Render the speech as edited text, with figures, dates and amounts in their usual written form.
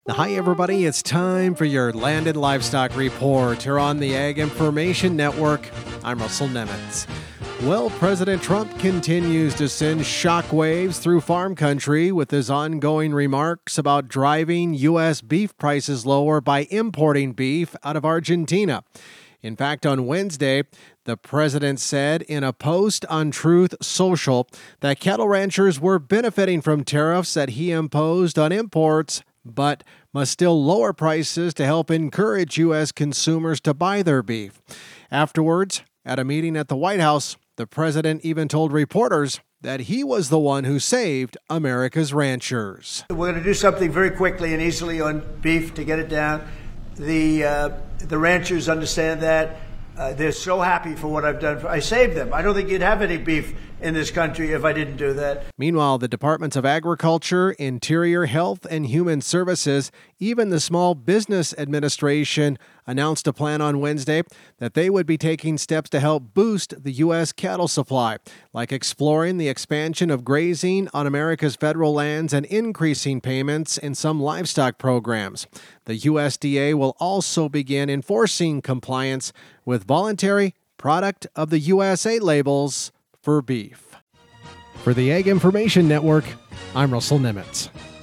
Hi, everybody. It's time for your Landed Livestock Report here on the Ag Information Network. I'm Russell Nemitz. Well, President Trump continues to send shockwaves through farm country with his ongoing remarks about driving U.S. beef prices lower by importing beef out of Argentina. In fact, on Wednesday, the president said in a post on Truth Social that cattle ranchers were benefiting from tariffs that he imposed on imports, but must still lower prices to help encourage U.S. consumers to buy their beef. Afterwards, at a meeting at the White House, the president even told reporters that he was the one who saved America's ranchers. We're going to do something very quickly and easily on beef to get it down. The ranchers understand that. They're so happy for what I've done. I saved them. I don't think you'd have any beef in this country if I didn't do that. Meanwhile, the Departments of Agriculture, Interior, Health, and Human Services, even the Small Business Administration, announced a plan on Wednesday that they would be taking steps to help boost the U.S. cattle supply, like exploring the expansion of grazing on America's federal lands and increasing payments in some livestock programs. The USDA will also begin enforcing compliance with voluntary Product of the USA labels for beef. For the Ag Information Network, I'm Russell Nemitz.